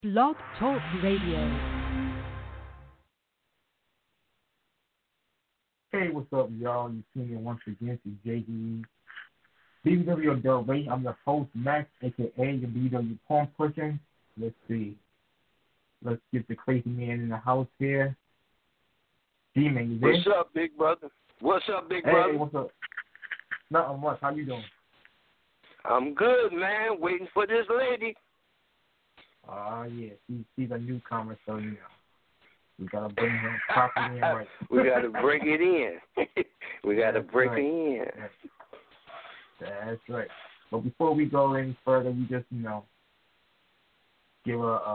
Blog Talk Radio. Hey, what's up, y'all? You see me once again to JD BW Del Rey. I'm your host, Max, aka the BW Porn Pusher. Let's see. Let's get the crazy man in the house here. G-Man, you there? What's up, big brother? What's up, big Hey, brother? what's up? Nothing much. How you doing? I'm good, man. Waiting for this lady. Yeah. She's a newcomer, so, you know. We got to bring her properly in right. We got to bring it in. We got to break it in. That's right. But before we go any further, we just, give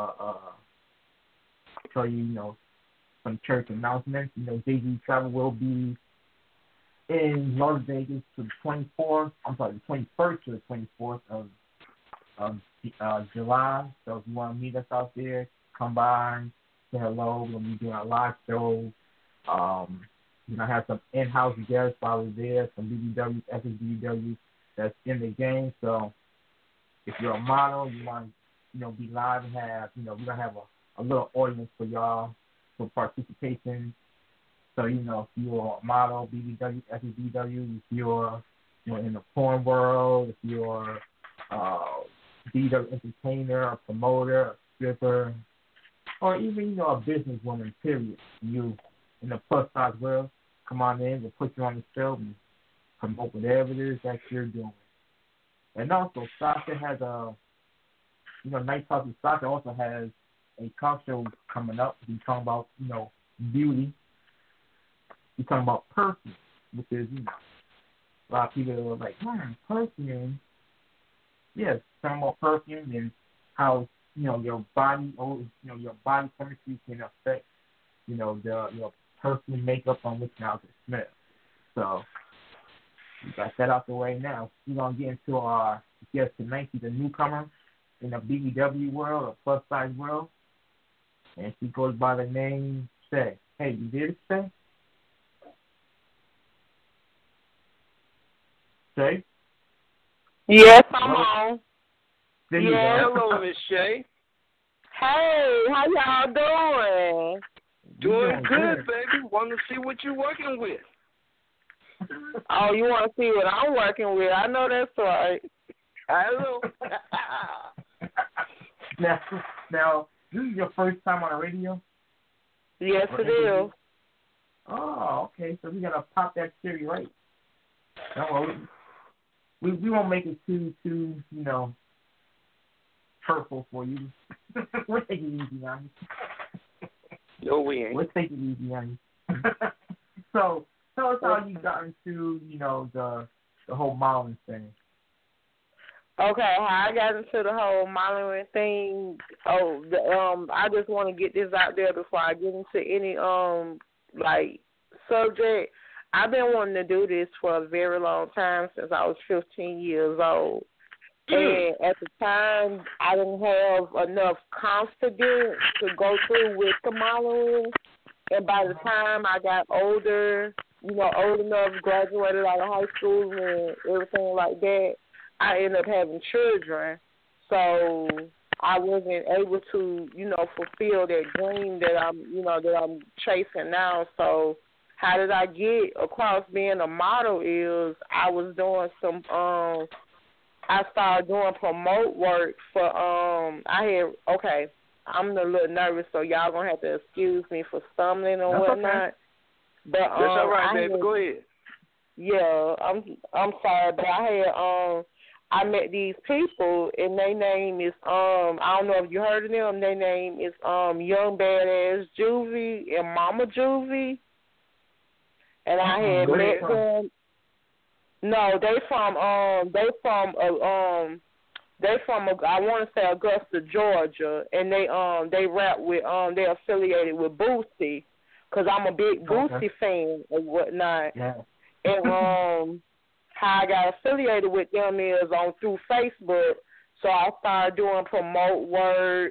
tell you, some church announcements. JG Travel will be in Las Vegas to the 21st to the 24th of July. So if you want to meet us out there, come by, say hello. We're going to be doing a live show. We're going to have some in-house guests while we're there, some BBW, SSBW that's in the game. So if you're a model, you want to, be live and have, we're going to have a little audience for y'all for participation. So, if you're a model, BBW, SSBW, if you're, in the porn world, if you're BBW entertainer, a promoter, a stripper, or even, a businesswoman, period. You in the plus size world, come on in, we'll put you on the show and promote whatever it is that you're doing. And also, Sasha has Night Talk with Sasha also has a talk show coming up. We're talking about, beauty. We're talking about perfume, which is, a lot of people are like, perfume. Yes, talking about perfume and how, your body, your body chemistry can affect, the perfume makeup on which now it smells. So, we got that out the way now. We're going to get into our guest tonight. She's a newcomer in the BBW world, or plus size world. And she goes by the name Shay. Hey, you there, Shay? Shay? Yes, I'm on. There you go. Hello, Miss Shay. Hey, how y'all doing? Doing good, baby. Want to see what you're working with. Oh, you want to see what I'm working with? I know that's right. Hello. Now, this is your first time on the radio? Yes, it is. Oh, okay. So we're going to pop that cherry right. No, we won't make it too hurtful for you. We'll take it easy on you. No, we ain't. We'll take it easy on you. So, tell us how you got into, the whole modeling thing. Okay, how I got into the whole modeling thing. I just want to get this out there before I get into any subject. I've been wanting to do this for a very long time, since I was 15 years old. And at the time, I didn't have enough confidence to go through with the modeling. And by the time I got older, old enough, graduated out of high school and everything like that, I ended up having children. So I wasn't able to, fulfill that dream that I'm chasing now. So how did I get across being a model is I was doing I started doing promote work for, I'm a little nervous, so y'all going to have to excuse me for stumbling or whatnot. Okay. But, that's all right, baby. Go ahead. Yeah, I'm sorry, but I met these people, and their name is, I don't know if you heard of them, their name is Young Badass Juvie and Mama Juvie. And I had met them. No, they from I want to say Augusta, Georgia, and they rap with they're affiliated with Boosie, cause I'm a big Boosie fan and whatnot. Yeah. And how I got affiliated with them is through Facebook. So I started doing promote work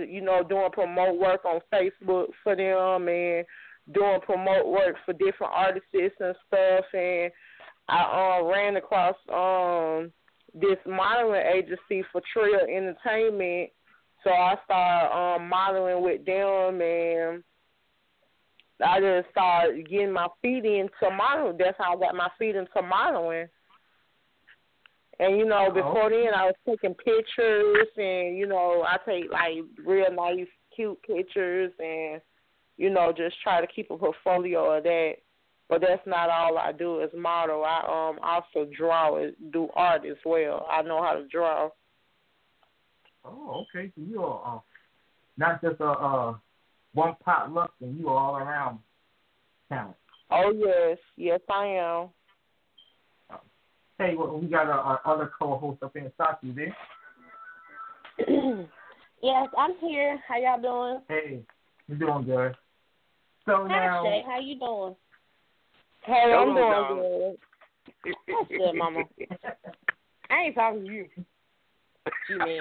on Facebook for them, and doing promote work for different artists and stuff. And I ran across this modeling agency for Trill Entertainment So I started modeling with them, and I just started getting my feet into modeling. That's how I got my feet into modeling. And, you know, before then I was taking pictures, and, you know, I take, like, real nice, cute pictures and, you know, just try to keep a portfolio of that. But that's not all I do is model. I also draw and do art as well. I know how to draw. Oh, okay. So you are not just a one pot luck, and you are all around talent. Oh, yes, I am. Hey, well, we got our other co-host up in Sasha there. Yes, I'm here. How y'all doing? Hey, we're doing good. So Hi, now, Shay. How you doing? Hey, I'm Hello, doing good. That's good, Mama. I ain't talking to you. G-Man.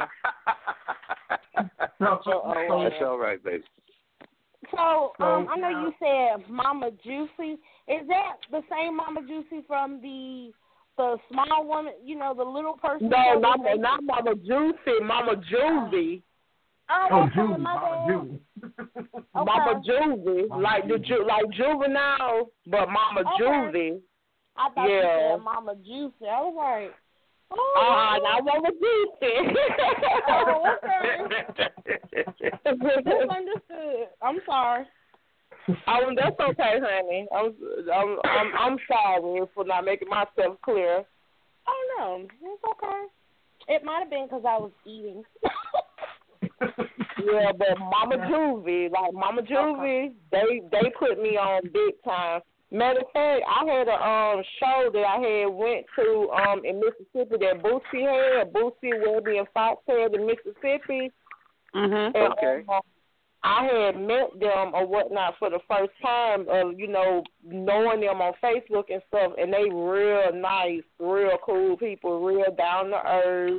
so, That's all right, baby. So, I know you said Mama Juicy. Is that the same Mama Juicy from the small woman, you know, the little person? No, not Mama Juicy, Mama Juvie. Oh, okay, Juvie, my Mama bad. Juvie. Mama Juvie, like like juvenile, but Mama Juvie. I thought you said Mama Juicy. I was like, not Mama Juicy. Oh, okay. Misunderstood. I'm sorry. That's okay, honey. I'm sorry for not making myself clear. Oh no, it's okay. It might have been because I was eating. Yeah, but Mama Juvie, they put me on big time. Matter of fact, I had a show that I had went to in Mississippi that Boosie had, Boosie, Webby, and Fox had in Mississippi. Mm-hmm. And, Okay. I had met them or whatnot for the first time of, you know, knowing them on Facebook and stuff, and they real nice, real cool people, real down to earth.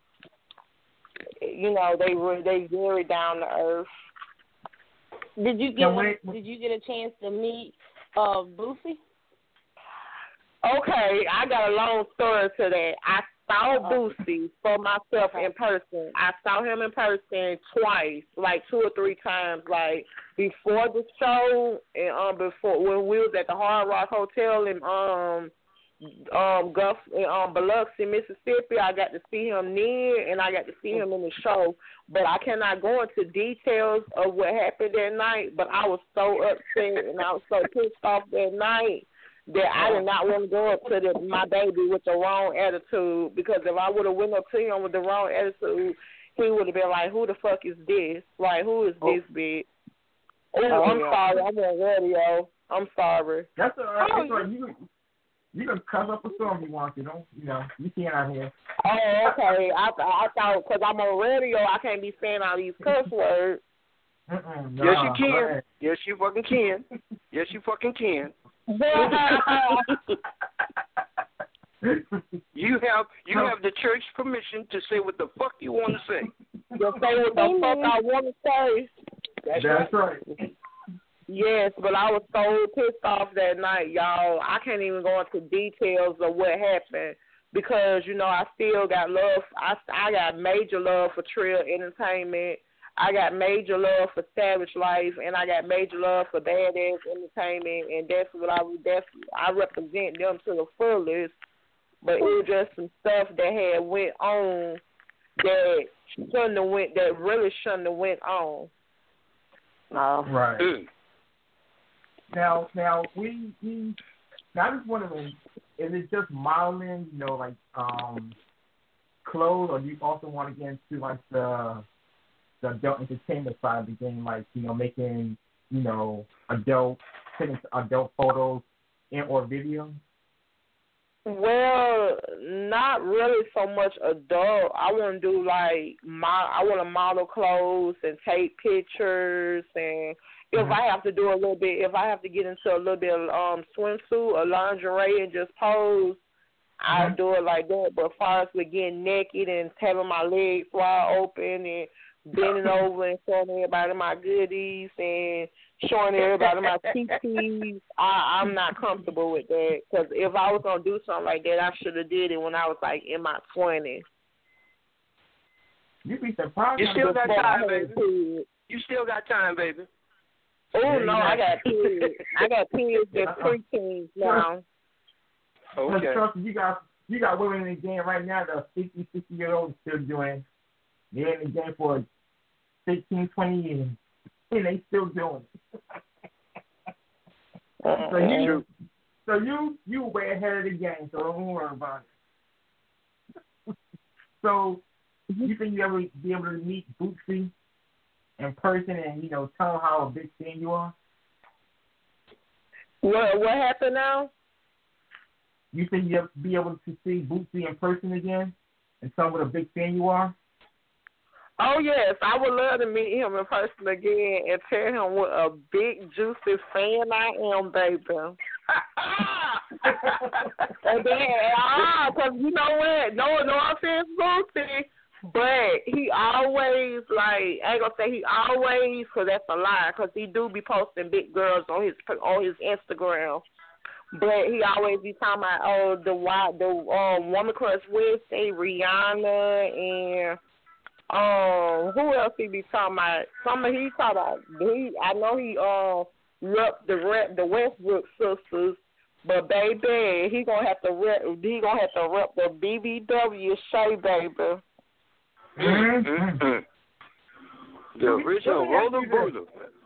You know, they very down to earth. Did you get a chance to meet Boosie? Okay, I got a long story to that. I saw Boosie for myself in person. I saw him in person twice, like 2 or 3 times, like before the show and before when we was at the Hard Rock Hotel in Biloxi, Mississippi. I got to see him then, and I got to see him in the show. But I cannot go into details of what happened that night. But I was so upset and I was so pissed off that night that I did not want to go up to my baby with the wrong attitude, because if I would have went up to him with the wrong attitude, he would have been like, who the fuck is this? Like, who is this bitch? Oh, I'm sorry. I'm on radio. I'm sorry. That's all right. That's all right. You can cuss up a storm if you want to, you can't out here. Oh, okay. I thought because I'm on radio, I can't be saying all these cuss words. Yes, you can. Yes, you fucking can. Yes, you fucking can. You have the church permission to say what the fuck you want to say. Just say what the fuck I want to say. That's right. Yes, but I was so pissed off that night, y'all. I can't even go into details of what happened because, I still got love. I got major love for Trill Entertainment. I got major love for Savage Life, and I got major love for Badass Entertainment, and that's what I represent them to the fullest. But it was just some stuff that had went on that really shouldn't have went on. Right. Now we I just wondering, is it just modeling, like clothes, or do you also want to get into like the adult entertainment side of the game, like making adult photos or video? Well, not really so much adult. I want to do I want to model clothes and take pictures, and if I have to do a little bit, if I have to get into a little bit of swimsuit or lingerie and just pose, I do it like that. But as far as with getting naked and having my legs wide open and bending over and showing everybody my goodies and showing everybody my TTs, I'm not comfortable with that. Because if I was going to do something like that, I should have did it when I was in my 20s. You be surprised. You still got time, baby. You still got time, baby. Oh, no, I got kids. I got kids that's preteens now. Okay. Trust me, you got women in the game right now that are 50, 60-year-olds still doing. They're in the game for 15, 20 years, and they still doing it. So you way ahead of the game, so don't worry about it. So you think you ever be able to meet Bootsy in person and, you know, tell him how a big fan you are? What happened now? You think you'll be able to see Bootsy in person again and tell him what a big fan you are? Oh, yes. I would love to meet him in person again and tell him what a big, juicy fan I am, baby. And then, because you know what? No offense, Bootsy, but he always, like, I ain't going to say he always, because that's a lie, because he do be posting big girls on his Instagram. But he always be talking about, the Woman Crush Wednesday, Rihanna, and who else he be talking about? He talking about. I know he rep the Westbrook sisters, but baby, he gonna have to rep the BBW Shay, baby. Mm-hmm. The original Roller Booty.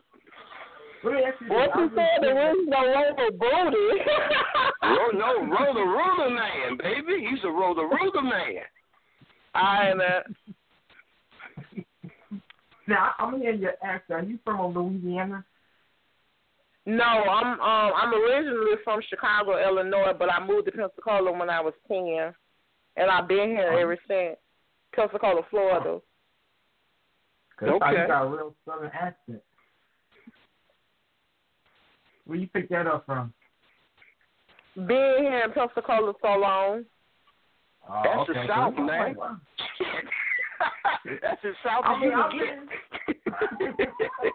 What you said? The original Roller Booty. Roller man, baby. He's a Roller man. I know. Now I'm hearing your accent. Are you from Louisiana? No, I'm originally from Chicago, Illinois, but I moved to Pensacola when I was 10, and I've been here ever since. Pensacola, Florida. Okay. You got a real southern accent. Where you pick that up from? Being here in Pensacola so long. That's the South, man. That's as South as you can get.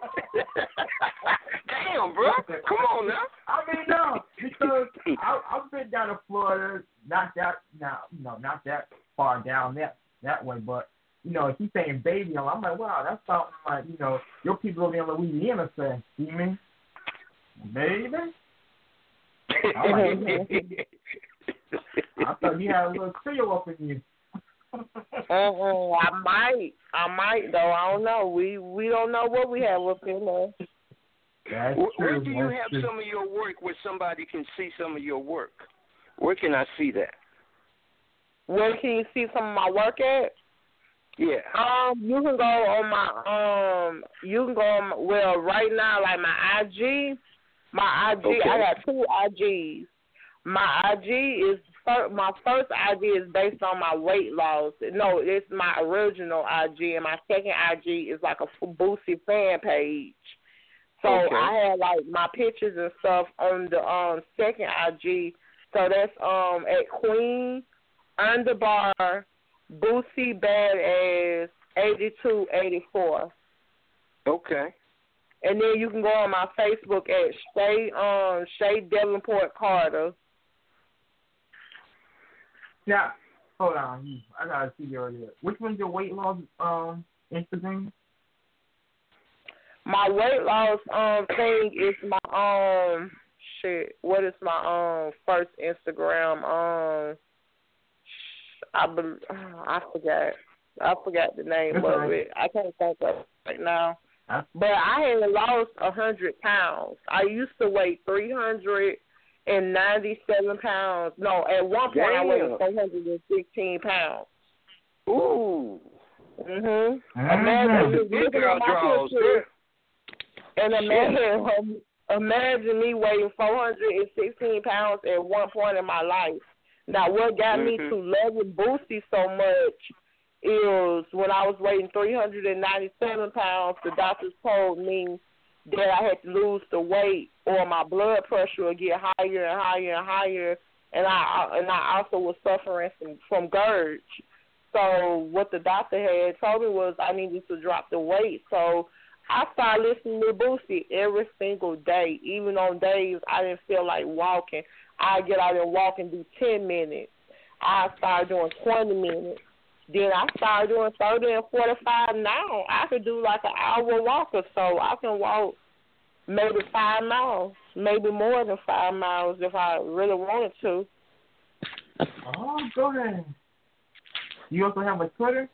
Damn, bro. Come on now. I mean, no, because I've been down to Florida, not that far down that way, but, you know, he's saying baby, I'm like, wow, that's something like, you know, your people over in Louisiana say, you mean? Baby? I thought you had a little Creole up in you. Uh-huh. I might though. I don't know. We don't know what we have up in there. Where do you have some of your work where somebody can see some of your work? Where can I see that? Where can you see some of my work at? Yeah. You can go on my well, right now, like my IG. Okay. I got 2 IGs. My first IG is based on my weight loss. No, it's my original IG, and my second IG is like a Boosie fan page. So I had like my pictures and stuff on the second IG. So that's at Queen_ Boosie Badass 8284. Okay. And then you can go on my Facebook at Shay Davenport Carter. Yeah, hold on. I gotta see your earlier. Which one's your weight loss Instagram? My weight loss thing is my what is my first Instagram? I forgot the name of it. I can't think of it right now. But I had lost 100 pounds. I used to weigh 397 pounds. No, at one point I weighed 416 pounds. Ooh. Mhm. Imagine big girl draws. And imagine me weighing 416 pounds at one point in my life. Now, what got me to loving Boosie so much is when I was weighing 397 pounds, the doctors told me that I had to lose the weight or my blood pressure would get higher and higher and higher, and I also was suffering from GERD. So what the doctor had told me was I needed to drop the weight. So I started listening to Boosie every single day, even on days I didn't feel like walking. I get out and walk and do 10 minutes. I started doing 20 minutes. Then I started doing 30 and 45. Now I could do like an hour walk or so. I can walk maybe 5 miles, maybe more than 5 miles if I really wanted to. Oh, go ahead. You also have a Twitter?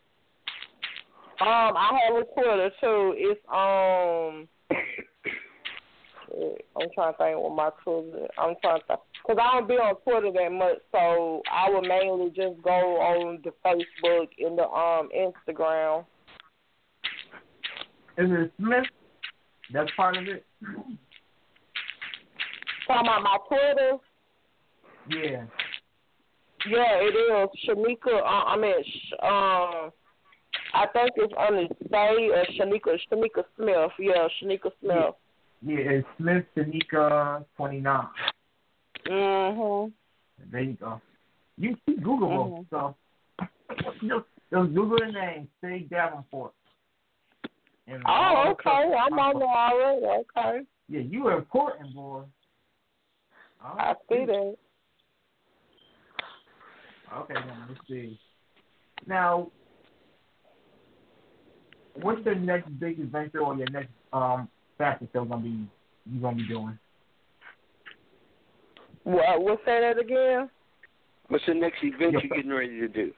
I have a Twitter too. It's I'm trying to think what my Twitter. I'm trying to think because I don't be on Twitter that much, so I would mainly just go on the Facebook and the Instagram. Is it Smith? That's part of it. Talking about my Twitter? Yeah. Yeah, it is. Shanika. I think it's under Say or Shanika Smith. Yeah, Shanika Smith. Yeah, it's Smith Shanika 29. Mhm. There you go. You see Googleable, so just Google the name, Say Davenport. And oh, okay. I'm on there already. Okay. Yeah, you are important, boy. I see that. Okay, then let's see. Now, what's the next big adventure or your next fashion show you gonna be doing? What? We'll say that again. What's the next event you're getting ready to do?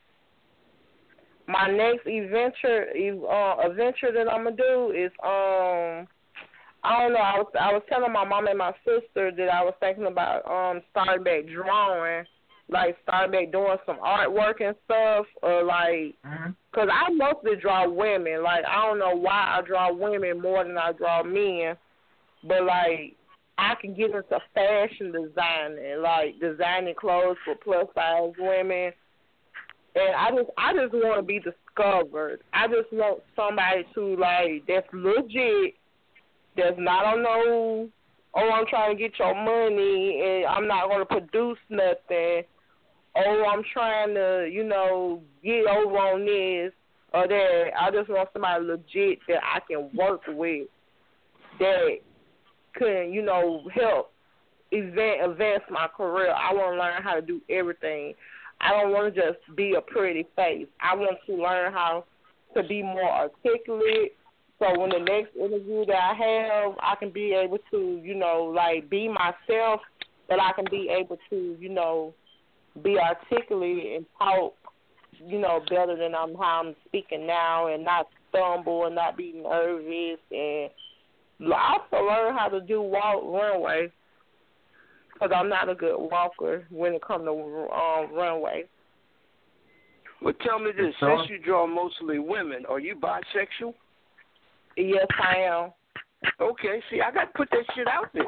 My next adventure that I'm gonna do is I don't know. I was telling my mom and my sister that I was thinking about starting back drawing, like starting back doing some artwork and stuff, or like, cause I mostly draw women. Like I don't know why I draw women more than I draw men, but like I can get into fashion designing, like designing clothes for plus size women. And I just want to be discovered. I just want somebody to like that's legit, that's not on no, oh, I'm trying to get your money and I'm not going to produce nothing. Oh, I'm trying to, get over on this or that. I just want somebody legit that I can work with that can, help advance my career. I want to learn how to do everything. I don't want to just be a pretty face. I want to learn how to be more articulate. So when the next interview that I have, I can be able to, be myself, but I can be able to, be articulate and talk, better than how I'm speaking now and not stumble and not be nervous. And I also learn how to do runway. Because I'm not a good walker when it comes to runway. Well, tell me this. Since you draw mostly women, are you bisexual? Yes, I am. Okay, see, I got to put that shit out there.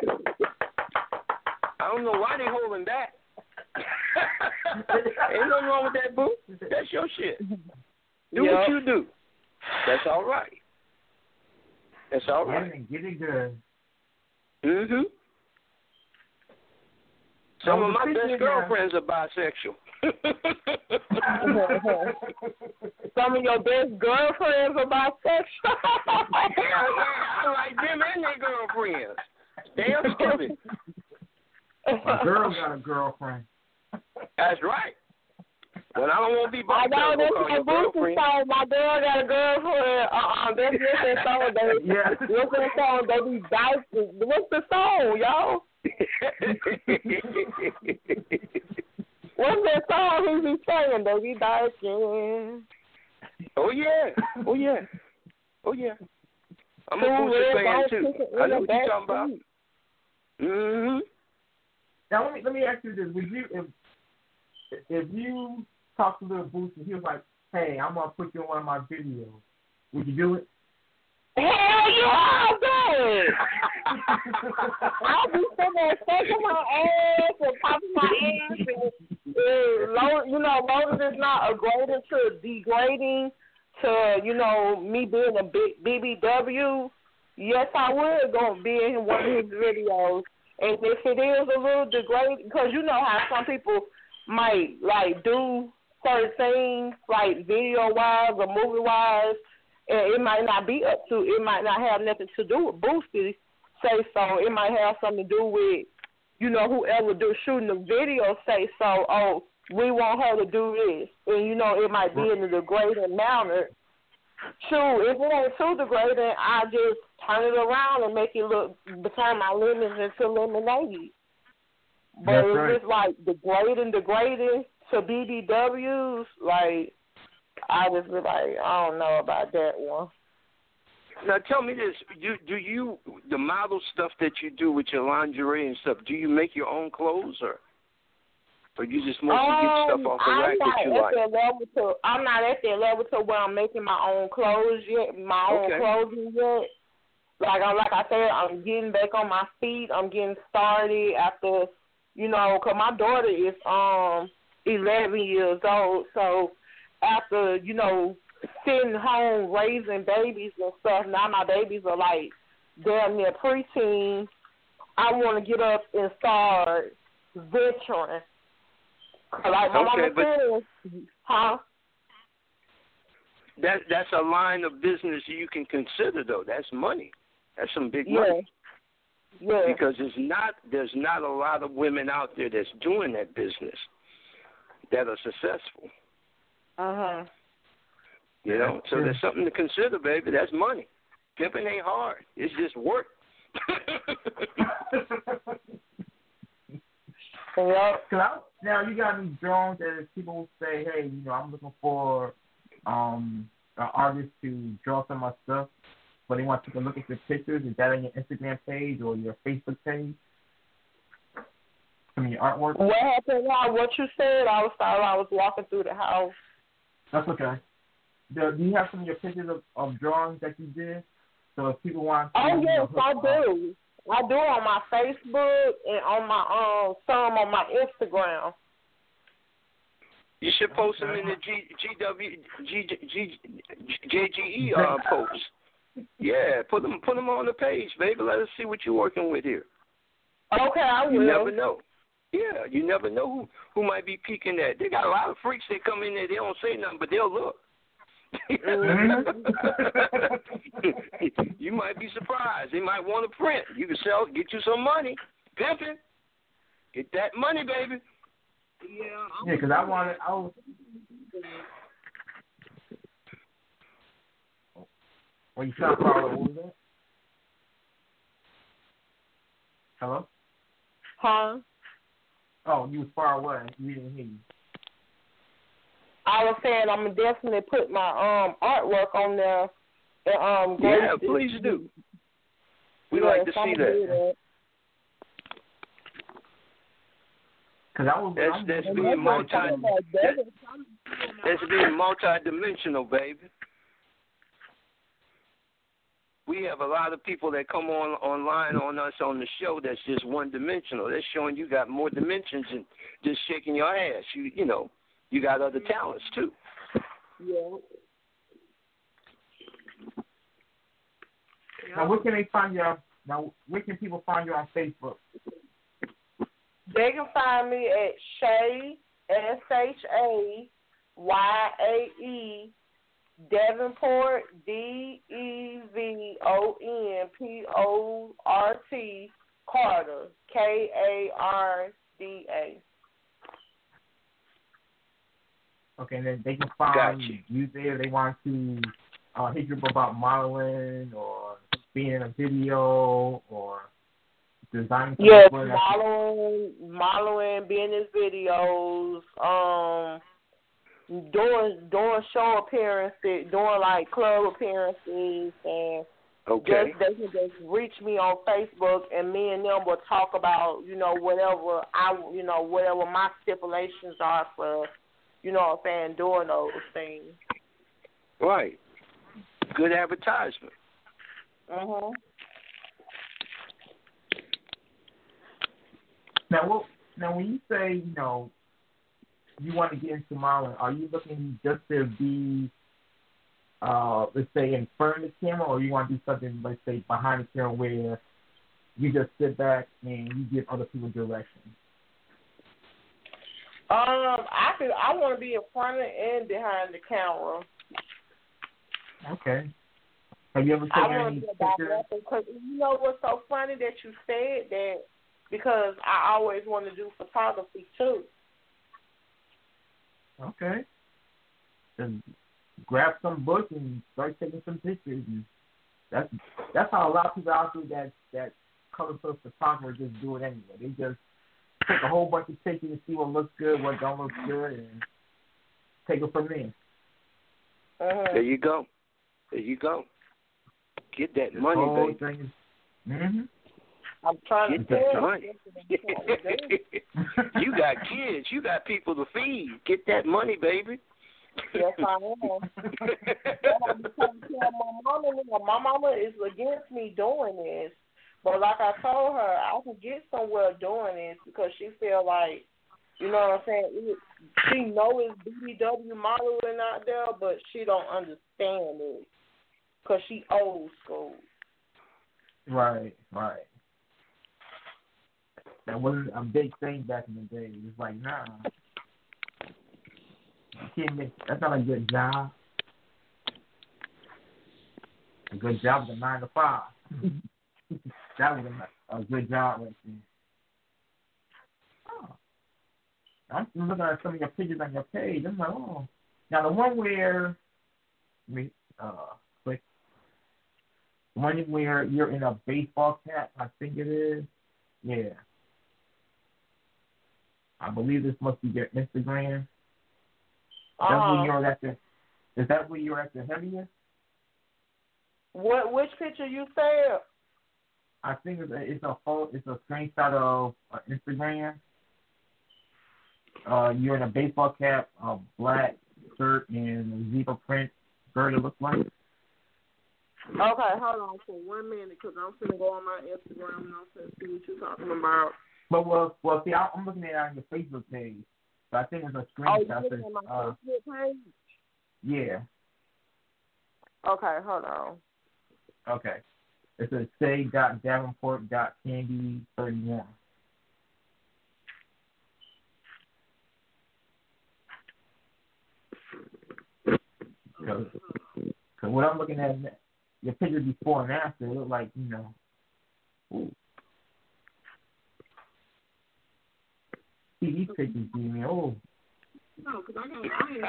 I don't know why they holding back. Ain't nothing wrong with that, boo. That's your shit. Do what you do. That's all right. That's all right. Get it good. Mm-hmm. Some of my best girlfriends are bisexual. Some of your best girlfriends are bisexual. Hell yeah, I like them and their girlfriends. Damn stupid. My girl got a girlfriend. That's right. But I don't want to be bisexual. I know that's my girlfriend. My girl got a girlfriend. That's that song. What's that song? They be dicing. What's the song, y'all? What's that song he be singing? They be dicing. Oh yeah. I'm a Boosie fan too. I know what you're talking about. Mhm. Now let me ask you this: would you, if you talk to Lil Boosie, he was like, "Hey, I'm gonna put you in one of my videos," would you do it? Hell yeah, I'll do it. I'll be sitting there shaking my ass and popping my ass and Lotus is not equated to degrading to, me being a big BBW. Yes, I would go be in one of his videos. And if it is a little degrading, because you know how some people might, do certain things, video-wise or movie-wise, and it might not be up to, it might not have nothing to do with Boosie, say so. It might have something to do with, whoever shooting the video say so. Oh, we want her to do this. And, you know, it might be in a degrading manner. Shoot, if it ain't too degrading, I just turn it around and make it look, turn my lemons into lemonade. But That's it's right. just like degrading to BBWs, like, I just be like, I don't know about that one. Now tell me this: do you the model stuff that you do with your lingerie and stuff? Do you make your own clothes, or you just mostly get stuff off the rack that you like? I'm not at that level to where I'm making my own clothes yet, my own clothing yet. Like I said, I'm getting back on my feet. I'm getting started after, you know, 'cause my daughter is 11 years old. So after, you know, sitting home raising babies and stuff, now my babies are like damn near preteen. I want to get up and start venturing. Like my mama says, huh? That's a line of business you can consider, though. That's money. That's some big money. Yeah. Because there's not a lot of women out there that's doing that business that are successful. You know, so there's something to consider, baby. That's money. Pimping ain't hard. It's just work. Now you got these drones that if people say, hey, you know, I'm looking for an artist to draw some of my stuff, but they want to take a look at your pictures. Is that on your Instagram page or your Facebook page? Some of your artwork? What happened? What you said? I was walking through the house. That's okay. Do you have some of your pictures of drawings that you did? So if people want to... Oh, yes, I do. I do on my Facebook and on my some on my Instagram. You should post them in the JGE post. Yeah, put them on the page, baby. Let us see what you're working with here. Okay, I will. You never know. Yeah, you never know who might be peeking at. They got a lot of freaks that come in there. They don't say nothing, but they'll look. You might be surprised. They might want to print. You can get you some money. Pimping. Get that money, baby. Yeah, because I was... When you sound far away, what was that? Hello? Huh? Oh, you was far away. We didn't hear you. I was saying I'm definitely put my artwork on there. And, yeah, please do. We like to see that. That's being multi-dimensional, baby. We have a lot of people that come online on us on the show that's just one-dimensional. That's showing you got more dimensions than just shaking your ass. You know, you got other talents, too. Yeah. Now, where can they find you? Now, where can people find you on Facebook? They can find me at Shay, SHAYAE, Davenport, DEVONPORT, Carter, KARDA. Okay, and then they can find you there. They want to hit you up about modeling or being in a video or designing. Yes, modeling, being in videos, doing show appearances, doing like club appearances, and they can just reach me on Facebook, and me and them will talk about whatever whatever my stipulations are for what I'm saying, doing those things. Right. Good advertisement. Mhm. Now, when you say you want to get into modeling, are you looking just to be, let's say, in front of the camera, or you want to do something, let's say, behind the camera where you just sit back and you give other people direction? I want to be in front and behind the camera. Okay. Have you ever taken any pictures? Because you know what's so funny that you said that, because I always want to do photography too. Okay. Then grab some books and start taking some pictures. And that's how a lot of people out there that colorful photographers just do it anyway. They just take a whole bunch of pictures and see what looks good, what don't look good, and take it from there. There you go. There you go. Get that money, baby. I'm trying Get to that money. You got kids. You got people to feed. Get that money, baby. Yes, I am. I'm trying to tell my mama is against me doing this. But like I told her, I can get somewhere doing this because she feel like, you know what I'm saying? She know it's BBW modeling out there, but she don't understand it because she old school. Right. That wasn't a big thing back in the day. It's like, nah. You can't that's not a good job. A good job is a 9 to 5. That was a good job right there. Oh. I'm looking at some of your pictures on your page. I'm like, oh. Now the one where, click. The one where you're in a baseball cap, I think it is. Yeah. I believe this must be your Instagram. Is that where you're at the heaviest? Which picture you said? I think it's a screenshot of Instagram. You're in a baseball cap, a black shirt, and a zebra print skirt. It looks like. Okay, hold on for 1 minute because I'm finna go on my Instagram and I'm finna see what you're talking about. But well, see, I'm looking at it on your Facebook page. So I think it's a screenshot. Oh, you on my Facebook page? Yeah. Okay, hold on. Okay. It says say.davenport.candy31. Because what I'm looking at, your picture before and after, it look like, ooh. See, these pictures give me, oh. No, because I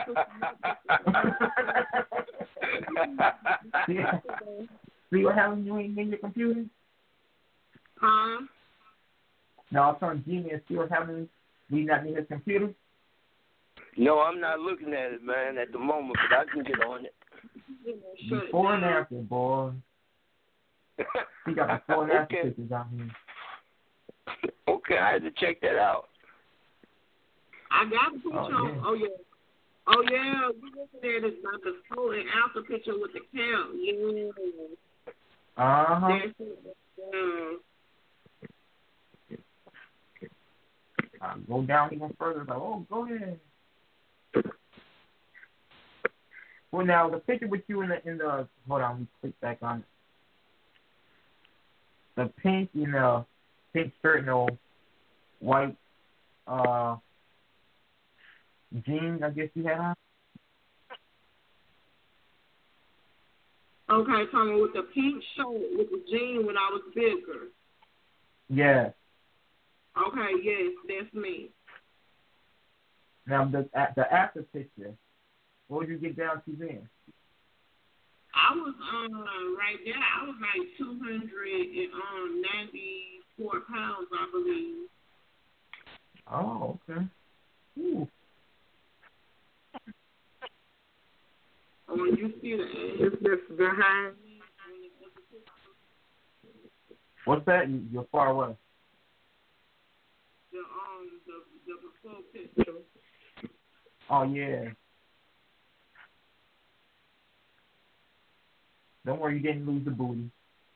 See what happens when you ain't in your computer? Huh? No, I'll turn Jimmy and see what happens when you're not in his computer. No, I'm not looking at it, man, at the moment, but I can get on it. Before and after, boy. He got before and after pictures on here. Okay, I had to check that out. I got a picture. Oh yeah. We looking at it about the before and after picture with the count. Yeah. Go down even further. Like, oh, go ahead. Well, now the picture with you in the hold on, let me click back on it. The pink, pink shirt and the white jeans, I guess you had on. Okay, talking with the pink shirt with the jeans when I was bigger. Yeah. Okay, yes, that's me. Now the after picture, what would you get down to then? I was right there. I was like 294 pounds, I believe. Oh, okay. Ooh. When you see the ass that's behind me. What's that? You're far away. The before picture. Oh yeah. Don't worry, you didn't lose the booty.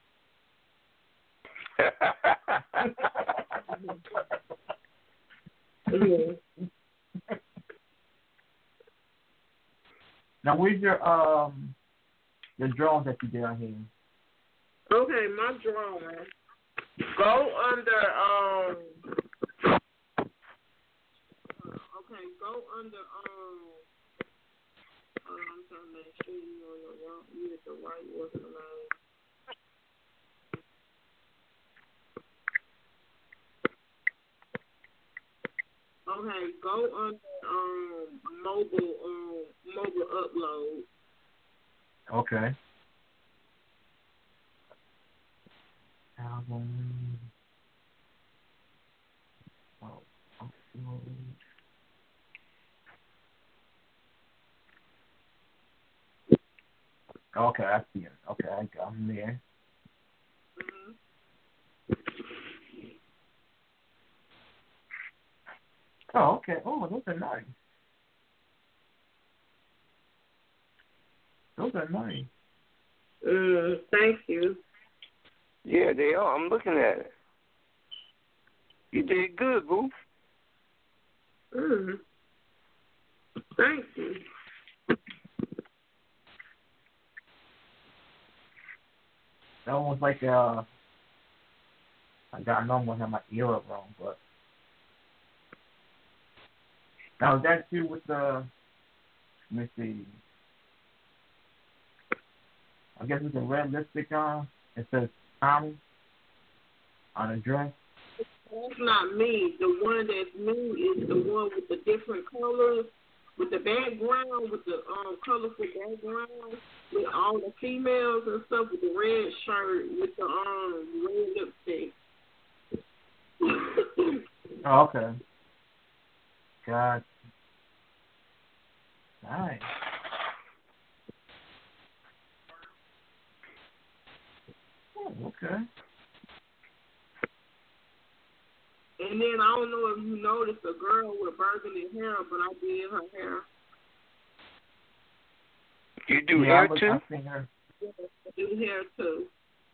Now, where's your drawings that you did on here? Okay, my drawing. Go under I'm trying to make sure you get the right organized. Okay, go on mobile upload. Okay. Album. Oh, upload. Okay, I see it. Okay, I'm there. Mm-hmm. Oh, okay. Oh, those are nice. Those are nice. Thank you. Yeah, they are. I'm looking at it. You did good, boo. Thank you. That one was like I know I'm gonna have my ear up wrong, but now is that too with the? Let me see. I guess it's a red lipstick on. It says Tommy on a dress. That's not me. The one that's me is the one with the different colors, with the background, with the colorful background, with all the females and stuff, with the red shirt, with the red lipstick. Oh, okay. God. Nice. Oh, okay. And then I don't know if you noticed a girl with burgundy hair, but I did her hair. You do hair too? I've seen her. Yeah, I do hair too.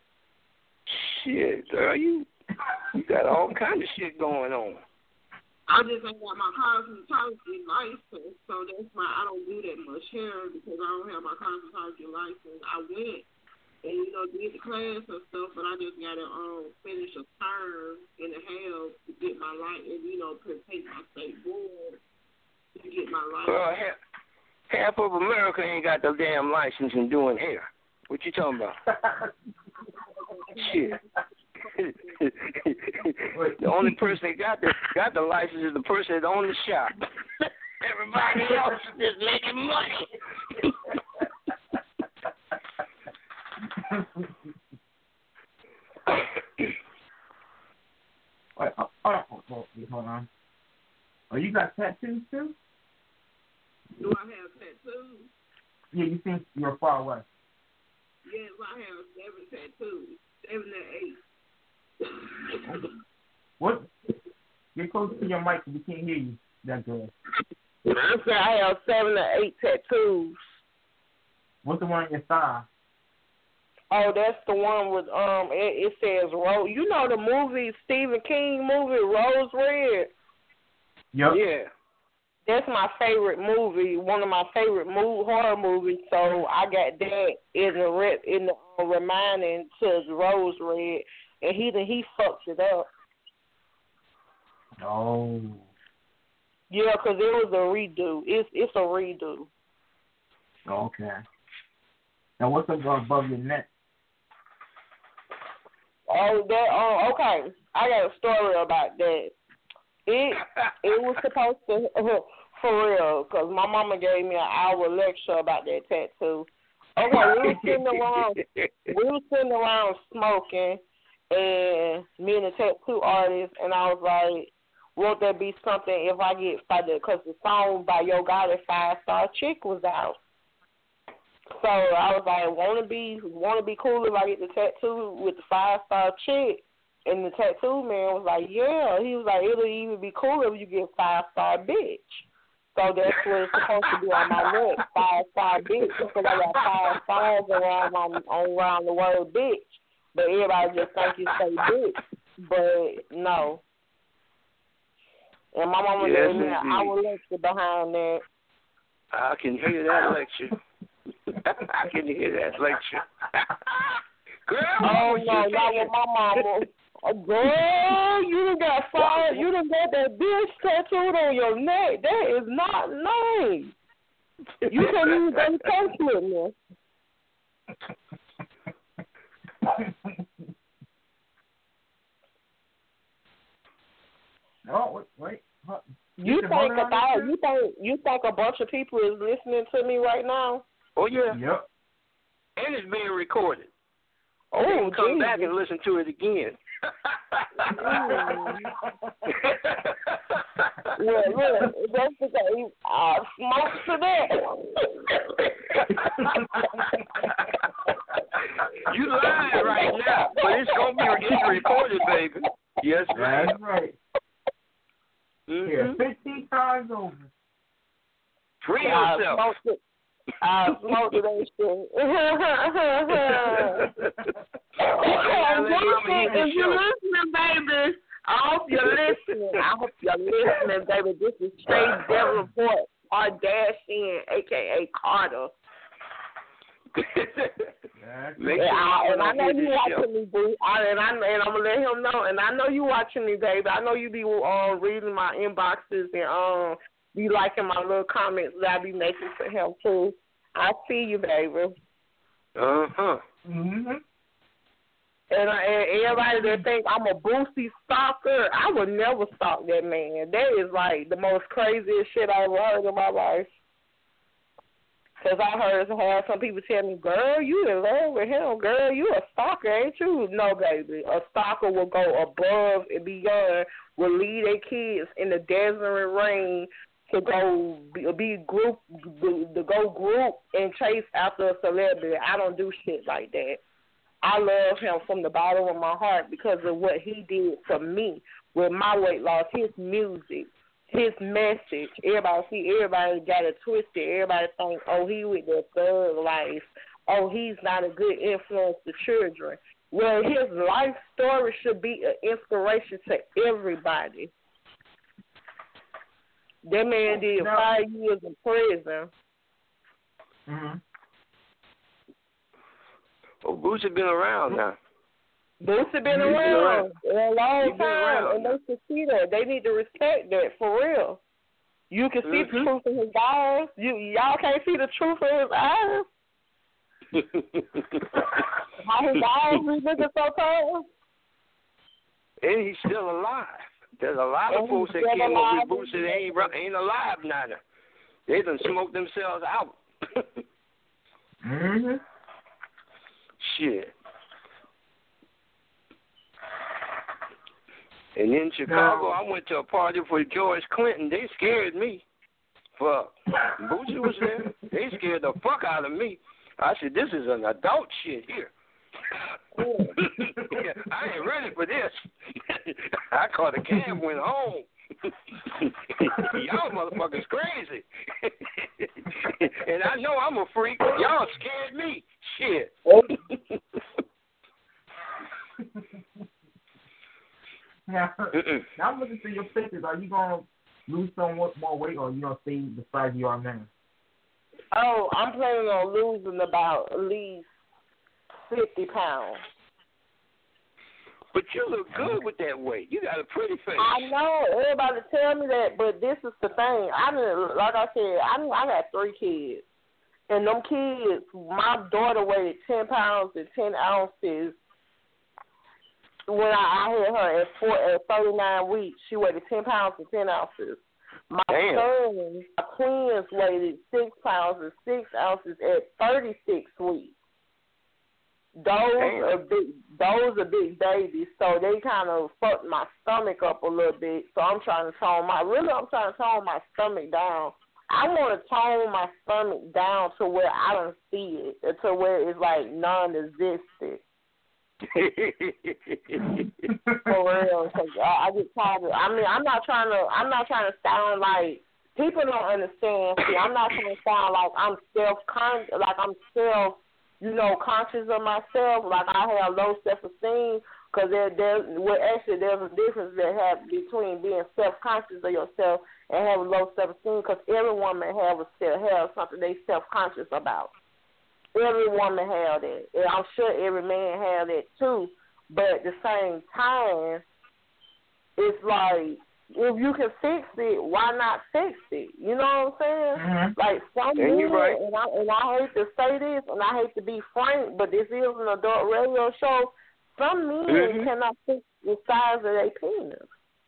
Shit, girl, you got all kind of shit going on. I just ain't got my cosmetology license, so that's why I don't do that much hair because I don't have my cosmetology license. I went and did the class and stuff, but I just gotta finish a term and a half to get my license, take my state board to get my license. Girl, half of America ain't got the damn license in doing hair. What you talking about? Shit. The only person that got the license is the person that owns the shop. Everybody else is just making money. Hold on. Oh, you got tattoos too? Do I have tattoos? Yeah, you think you're far away. Yes, I have 7 tattoos. 7 or 8. What? Get close to your mic, we can't hear you that good. I said I have 7 or 8 tattoos. What's the one on your thigh? Oh, that's the one with it says Rose. You know the movie, Stephen King movie, Rose Red? Yep. Yeah. That's my favorite movie, one of my favorite horror movies. So I got that in the reminding to Rose Red, and he fucked it up. Oh. Yeah, 'cause it was a redo. It's a redo. Okay. Now what's above your neck? Oh, that. Okay. I got a story about that. It was supposed to, for real, 'cause my mama gave me an hour lecture about that tattoo. Okay, we were sitting around smoking, and me and the tattoo artist, and I was like, won't there be something if I get started? Because the song by Yo Gotti, 5 Star Chick, was out. So I was like, want to be cool if I get the tattoo with the 5 Star Chick? And the tattoo man was like, yeah. He was like, it'll even be cooler if you get 5 Star Bitch. So that's what it's supposed to be on my neck, 5 Star Bitch, because I got 5 stars around the word bitch. But everybody just think you say bitch. But no. And my mama gave me an hour lecture behind that. I can hear that lecture. I can hear that lecture. Girl, oh no, not with my mama. Girl, you done got fired. You done got that bitch tattooed on your neck. That is not nice. You can't even go to church with me. Oh, wait. You think a bunch of people is listening to me right now? Oh yeah. Yep. And it's being recorded. Oh, you can come back and listen to it again. Well, look, that's the thing. Smoke to that. You lying right now, but it's recorded, baby. Yes, ma'am. That's right. Mm-hmm. Yeah, 15 times over. Free yourself. I smoked that shit. If you're listening, baby, I hope you're listening. Baby. This is straight Devil Report, Kardashian, a.k.a. Carter. And I know you watching me, boo. And I'm gonna let him know. And I know you watching me, baby. I know you be reading my inboxes and be liking my little comments that I be making for him too. I see you, baby. Mm-hmm. And everybody that think I'm a Boosie stalker, I would never stalk that man. That is like the most craziest shit I've ever heard in my life. Because I have some people tell me, girl, you in love with him. Girl, you a stalker, ain't you? No, baby. A stalker will go above and beyond, will leave their kids in the desert rain to go group and chase after a celebrity. I don't do shit like that. I love him from the bottom of my heart because of what he did for me with my weight loss, his music, his message. Everybody got it twisted. Everybody think, oh, he with the thug life. Oh, he's not a good influence to children. Well, his life story should be an inspiration to everybody. That man did 5 years in prison. Mm-hmm. Oh, Boosie been around now. Boosie been around a long time, and they should see that. They need to respect that for real. You can see the truth in his eyes. Y'all can't see the truth in his eyes. How his eyes be looking so cold. And he's still alive. There's a lot of folks that came up with Boosie that ain't alive now. They done smoked themselves out. Mm-hmm. Shit. And in Chicago, I went to a party for George Clinton. They scared me. Fuck. Boosie was there. They scared the fuck out of me. I said, this is an adult shit here. I ain't ready for this. I caught a cab, went home. Y'all motherfuckers crazy. And I know I'm a freak. Y'all scared me. Shit. Now I'm looking through your pictures. Are you going to lose some more weight, or are you going to stay the size you are now? Oh, I'm planning on losing about at least 50 pounds. But you look good with that weight. You got a pretty face. I know. Everybody tell me that, but this is the thing. Like I said, I got 3 kids. And them kids, my daughter weighed 10 pounds and 10 ounces. When I had her at 39 weeks, she weighed 10 pounds and 10 ounces. My son, my twins weighed 6 pounds and 6 ounces at 36 weeks. Those are big babies, so they kind of fucked my stomach up a little bit. So I'm trying to tone my stomach down. I want to tone my stomach down to where I don't see it, to where it's like non-existent. For real, cause I get tired of. I mean, I'm not trying to sound like people don't understand. See, I'm not trying to sound like I'm self-conscious, conscious of myself. Like I have low self-esteem, because there's a difference that have between being self-conscious of yourself and having low self-esteem. Because every woman have something they self-conscious about. Every woman have that. And I'm sure every man have that too. But at the same time, it's like, if you can fix it, why not fix it? You know what I'm saying? Mm-hmm. Like some men, right. and I hate to say this, and I hate to be frank, but this is an adult radio show. Some men cannot fix the size of their penis.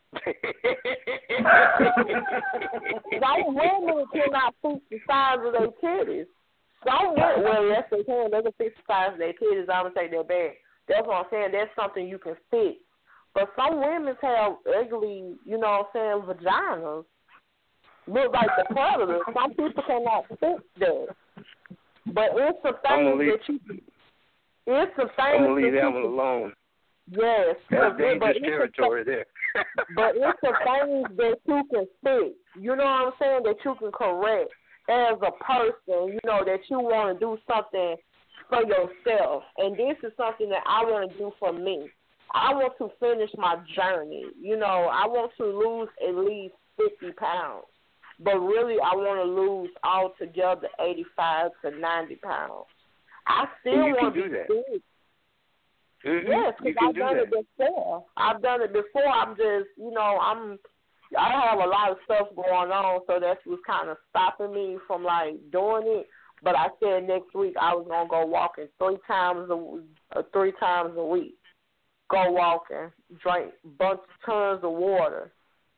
Some women cannot fix the size of their titties. Some women, well, yes, they can. They can fix the size of their titties. I'm going to take that back. That's what I'm saying. That's something you can fix. But some women have ugly, you know what I'm saying, vaginas. Look like the predator. Some people cannot fix that. But it's some things that you can. It's some things I'm going to leave that one alone. Yes. That's dangerous territory there. But it's the things that you can fix. You know what I'm saying? That you can correct as a person. You know, that you want to do something for yourself. And this is something that I want to do for me. I want to finish my journey. You know, I want to lose at least 50 pounds. But really, I want to lose altogether 85 to 90 pounds. I still want to be big. Mm-hmm. Yes, because I've done it before. I've done it before. I'm just, you know, I have a lot of stuff going on, so that's what's kind of stopping me from, like, doing it. But I said next week I was going to go walking 3 times a week. Go walking, drink tons of water.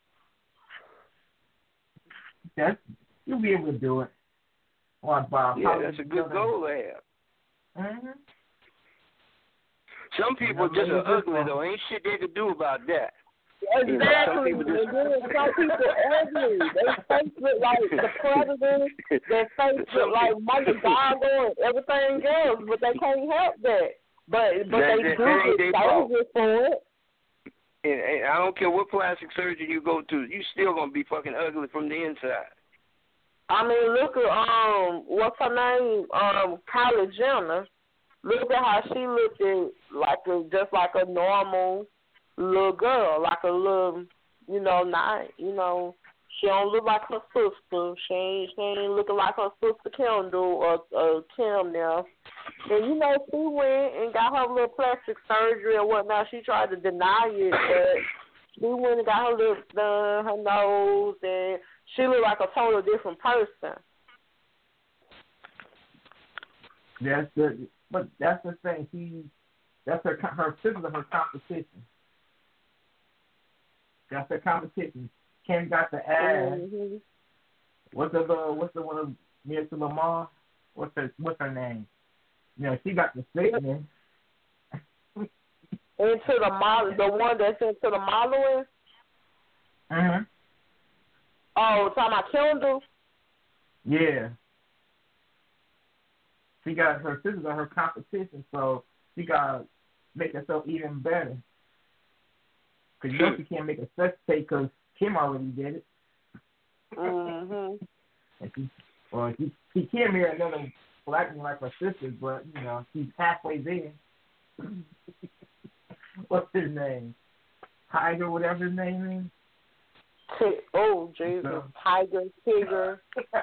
You'll be able to do it. That's a good goal to have. Mm-hmm. Some people just are ugly, though. Ain't shit they can do about that. Exactly. Some people ugly. Their face look like the Predator. Their face look like Michael Gargo and everything else, but they can't help that. But they do get soldiers for it. And I don't care what plastic surgery you go to, you still gonna be fucking ugly from the inside. I mean, look at what's her name? Kylie Jenner. Look at how she looked at just like a normal little girl, like a little, you know, she don't look like her sister. She ain't looking like her sister Kendall or Kim now. And, you know, she went and got her little plastic surgery and whatnot. She tried to deny it, but she went and got her lips done, her nose, and she looked like a totally different person. But that's the thing. That's her sister, her competition. That's her competition. Kim got the ass. Mm-hmm. What's the one of Mia Lamar? What's her name? You know, she got the fitness. Into the model, the one that's into the modeling. Mhm. Oh, talking about Kendall. Yeah. She got her sisters are her competition, so she got to make herself even better. Because you know she can't make a sex tape because Kim already did it. Mm-hmm. And she can't marry another black one like her sisters, but, you know, she's halfway there. What's his name? Tiger, whatever his name is? Oh, Jesus. So. Tiger, Tigger.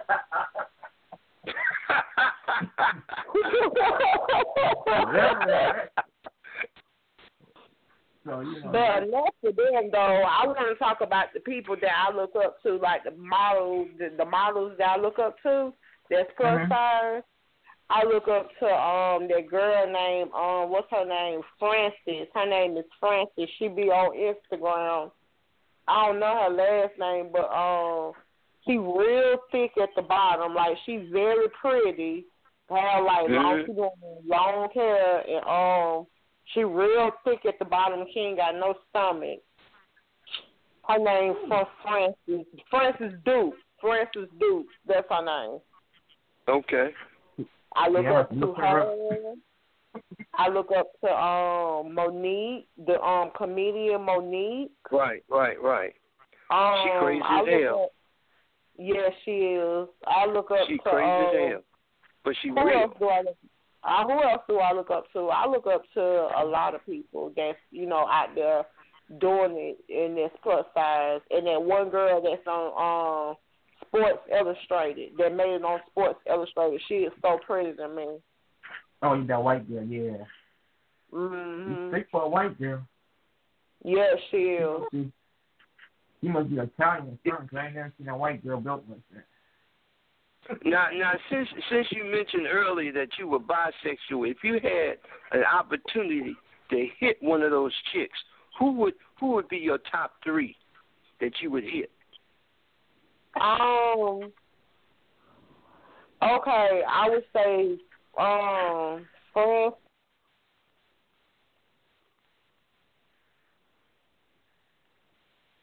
So, you know, but enough for them, though. I want to talk about the people that I look up to, like the models that I look up to. That's plus size. I look up to that girl named what's her name? Frances. Her name is Frances. She be on Instagram. I don't know her last name, but she real thick at the bottom. Like, she's very pretty. Hair like long hair, and she real thick at the bottom. She ain't got no stomach. Her name Frances. Frances Duke. Frances Duke. That's her name. Okay. I look up to her. I look up to Monique, the comedian Monique. Right. She crazy as hell. Yeah, she is. I look up she to. She crazy as hell. But she who real. Else do I look, who else do I look up to? I look up to a lot of people that's, you know, out there doing it in this plus size. And that one girl that's on Sports Illustrated, that made it on Sports Illustrated, she is so pretty to me. Oh, that white girl, yeah. Mm-hmm. She's thick for a white girl. Yeah, she is. She must be Italian or something, because I ain't never seen a white girl built like that. Now, since you mentioned earlier that you were bisexual, if you had an opportunity to hit one of those chicks, who would be your top 3 that you would hit? Okay, I would say, for